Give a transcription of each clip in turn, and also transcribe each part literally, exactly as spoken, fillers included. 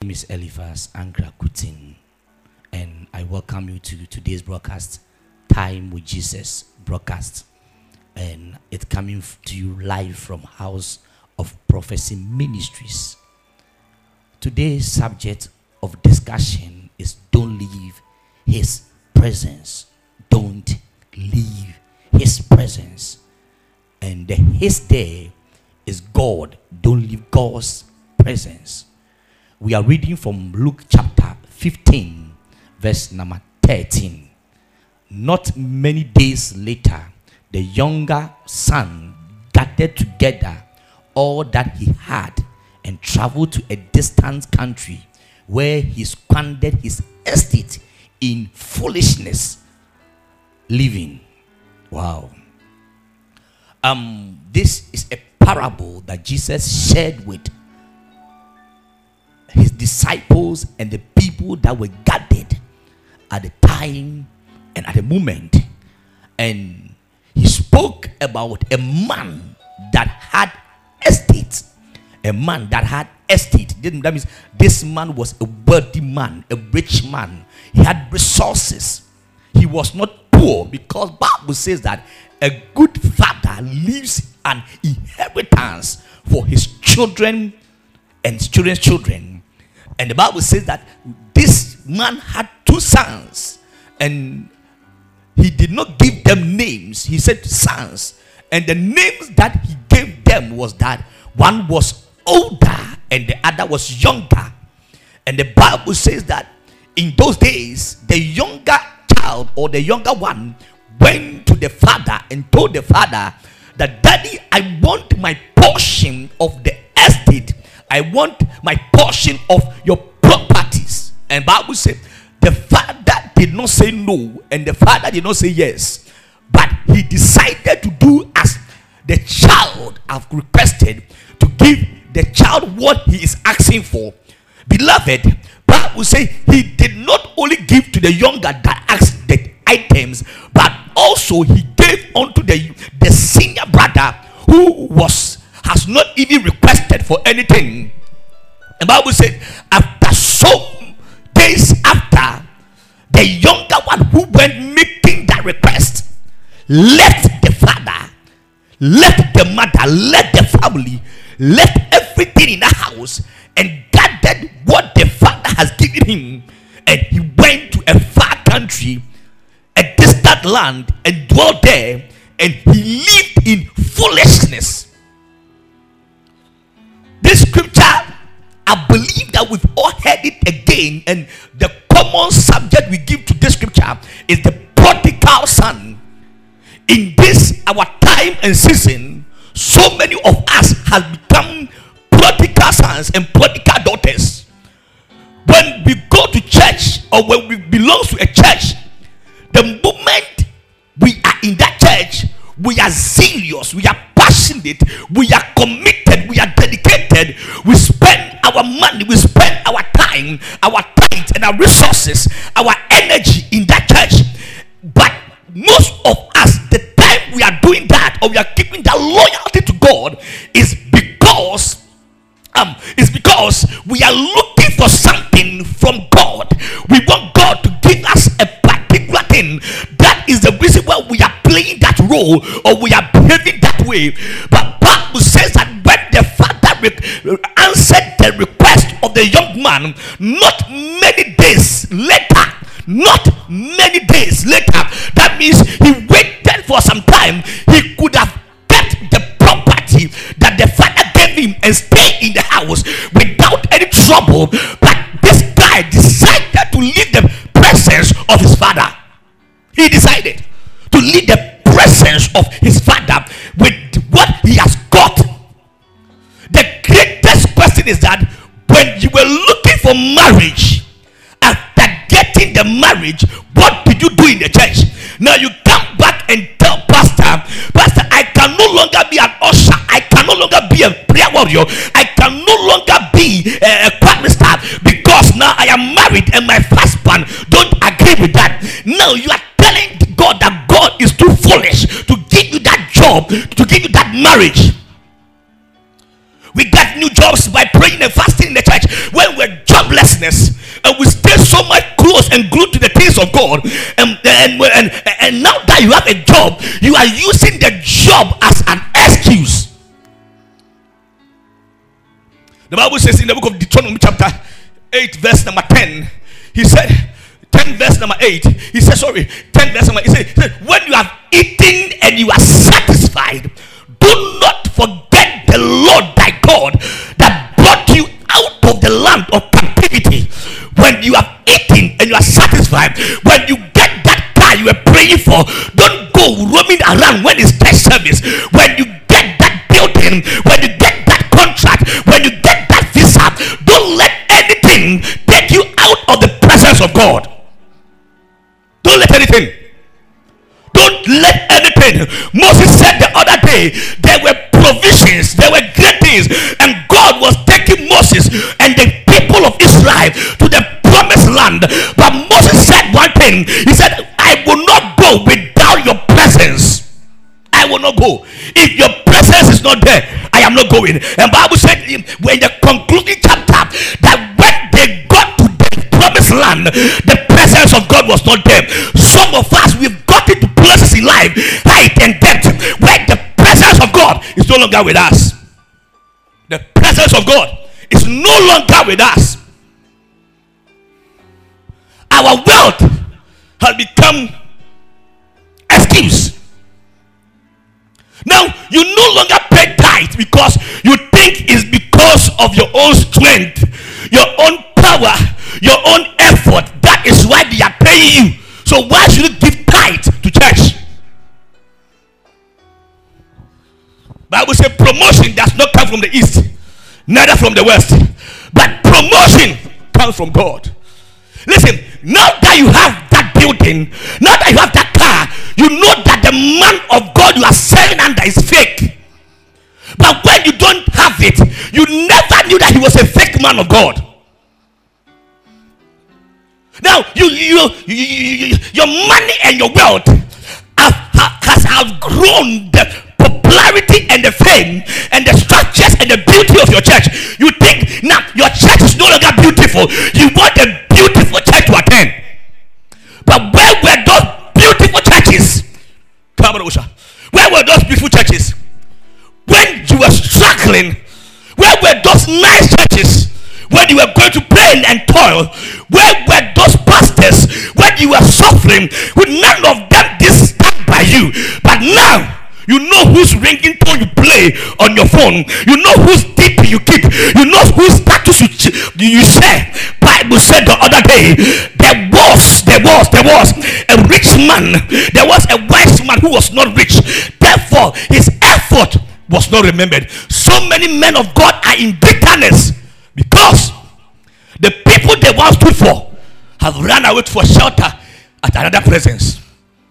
name is Eliphas Angra Kutin, and I welcome you to today's broadcast, Time with Jesus broadcast, and it's coming to you live from House of Prophecy Ministries. Today's subject of discussion is don't leave his presence. Don't leave his presence. And the his there is God. Don't leave God's presence. We are reading from Luke chapter fifteen, verse number thirteen. Not many days later, the younger son gathered together all that he had and traveled to a distant country where he squandered his estate in foolishness living. Wow. Um, this is a parable that Jesus shared with his disciples and the people that were gathered at the time and at the moment. And he spoke about a man that had estate. A man that had estate. That means this man was a wealthy man, a rich man. He had resources. He was not poor, because Bible says that a good father leaves an inheritance for his children and his children's children. And the Bible says that this man had two sons, and he did not give them names. He said sons, and the names that he gave them was that one was older and the other was younger. And the Bible says that in those days, the younger child or the younger one went to the father and told the father that, "Daddy, I want my portion of the estate. I want my portion of your properties." And Bible said the father did not say no, and the father did not say yes, but he decided to do as the child have requested, to give the child what he is asking for. Beloved, Bible say he did not only give to the younger that asked the items, but also he gave unto the the senior brother who was has not even requested for anything. The Bible said after some days after, the younger one who went making that request left the father, left the mother, left the family, left everything in the house, and gathered what the father has given him, and he went to a far country, a distant land, and dwelt there, and he lived in foolishness. This scripture, I believe that we've all heard it again, and the common subject we give to this scripture is the prodigal son. In this our time and season, so many of us have become prodigal sons and prodigal daughters. When we go to church, or when we belong to a church, the moment we are in that church, we are zealous, we are passionate, we are committed, we are dedicated. We spend our money, we spend our time, our tithe and our resources, our energy in that church. But most of us, the time we are doing that, or we are keeping that loyalty to God, is because um is because we are looking for something from God. We want God to give us a particular thing. That is the reason why we are playing that role, or we are behaving that way. But Bible says that when the father re- answered the request of the young man, not many days later, not many days later, that means he waited for some time, he could have kept the property that the father gave him and stay in the house without any trouble. But this guy decided to leave the presence of his father. He decided to leave the presence of his father with what he has got. The greatest question is that when you were looking for marriage, after getting the marriage, what did you do in the church? Now you come back and tell pastor, Pastor, I can no longer be an usher, I can no longer be a prayer warrior, I can no longer be a, a chorister, because now I am married and my husband don't agree with that. Now you are telling God that God is too foolish to give you that job, to give you that marriage. We get new jobs by praying and fasting in the church. When we're joblessness and we stay so much close and glued to the things of God, and and, and and now that you have a job, you are using the job as an excuse. The Bible says in the book of Deuteronomy chapter eight verse number ten, he said, ten verse number eight, he said, sorry, ten verse number, he said, he said, when you have eaten and you are satisfied, do not forget the Lord thy God that brought you out of the land of captivity. When you have eaten and you are satisfied, when you get that car you were praying for, don't go roaming around when it's church service. When you get that building, when you get that contract, when you get that visa, don't let anything take you out of the presence of God. Don't let anything. Don't let anything. Moses said the other day, there were provisions, there were great things, and God was taking Moses and the people of Israel to the promised land. But Moses said one thing. He said, I will not go without your presence. I will not go. If your presence is not there, I am not going. And Bible said in the concluding chapter that when they got to the promised land, the presence of God was not there. Some of us, we've got into places in life, height and depth, where the presence of God is no longer with us. The presence of God is no longer with us. Our wealth has become excuse. Now you no longer pay tithe because you think it's because of your own strength, your own power, your own effort. That is why they are paying you. So why should you give tithe to church? Bible says promotion does not come from the east, neither from the west, but promotion comes from God. Listen, now that you have that building, now that you have that car, you know that the man of God you are serving under is fake. But when you don't have it, you never knew that he was a fake man of God. Now you, you, you, you, you your money and your wealth have, has outgrown the popularity and the fame and the structures and the beauty of your church. You think now your church is no longer beautiful. You want a beautiful church to attend. But where were those beautiful churches? Where were those beautiful churches? When you were struggling, where were those nice churches? When you were going to pray and toil, where were those pastors? When you were suffering, with none of them did stand by you. But now, you know whose ringing tone you play on your phone. You know whose D P you keep. You know whose status you, you share. Bible said the other day, there was, there was, there was a rich man. There was a wise man who was not rich. Therefore, his effort was not remembered. So many men of God are in bitterness because the people they once stood for have run away for shelter at another presence.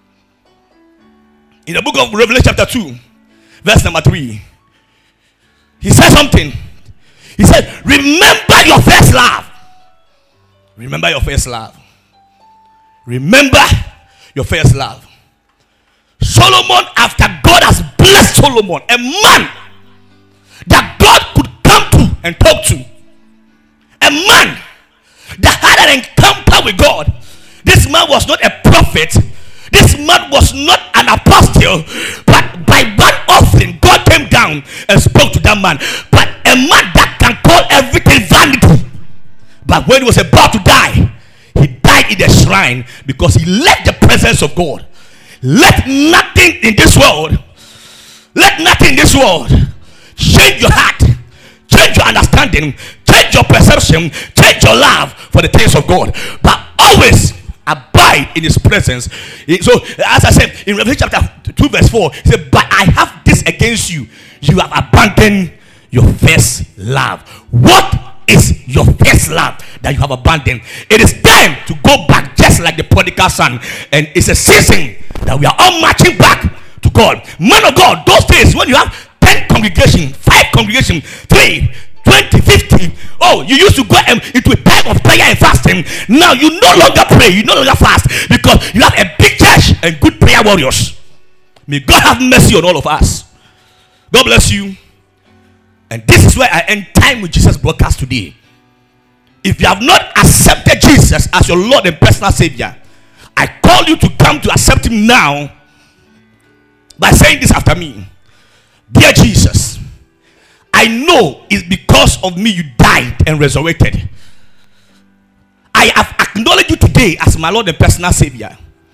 In the book of Revelation chapter two, verse number three, he said something. He said, remember your first love. Remember your first love. Remember your first love. Solomon, after God has blessed Solomon, a man that God could come to and talk to, a man that had an encounter with God. This man was not a prophet. This man was not an apostle, but by one offering, God came down and spoke to that man. But a man that can call everything vanity. But when he was about to die, he died in the shrine because he left the presence of God. Let nothing in this world, let nothing in this world change your heart, change your understanding, change your perception, change your love for the things of God. But always abide in his presence. So as I said in Revelation chapter two verse four, he said, but I have this against you, you have abandoned your first love. What is your first love that you have abandoned? It is time to go back, just like the prodigal son. And it's a season that we are all marching back to God. Man of God, those days when you have ten congregation, five congregation, three, twenty, fifty, oh, you used to go into a time of prayer and fasting. Now you no longer pray, you no longer fast, because you have a big church and good prayer warriors. May God have mercy on all of us. God bless you. And this is where I end Time with Jesus broadcast today. If you have not accepted Jesus as your Lord and personal Savior, I call you to come to accept him now by saying this after me. Dear Jesus, I know it's because of me you died and resurrected. I have acknowledged you today as my Lord and personal Savior.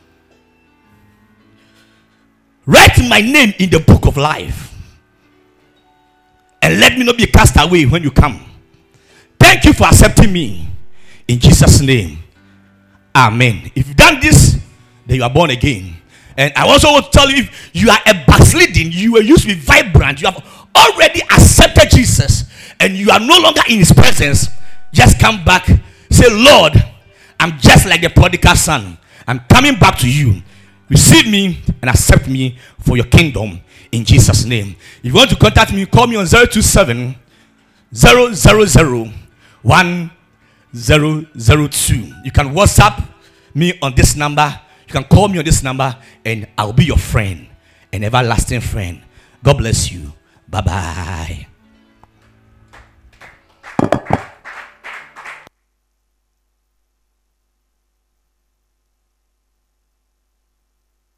Write my name in the book of life, and let me not be cast away when you come. Thank you for accepting me. In Jesus' name, amen. If you've done this, then you are born again. And I also want to tell you, if you are a backsliding, you were used to be vibrant, you have already accepted Jesus, and you are no longer in his presence, just come back. Say, Lord, I'm just like the prodigal son. I'm coming back to you. Receive me and accept me for your kingdom in Jesus' name. If you want to contact me, call me on zero two seven, zero zero zero, one zero zero two. You can WhatsApp me on this number. You can call me on this number, and I'll be your friend, an everlasting friend. God bless you. Bye bye.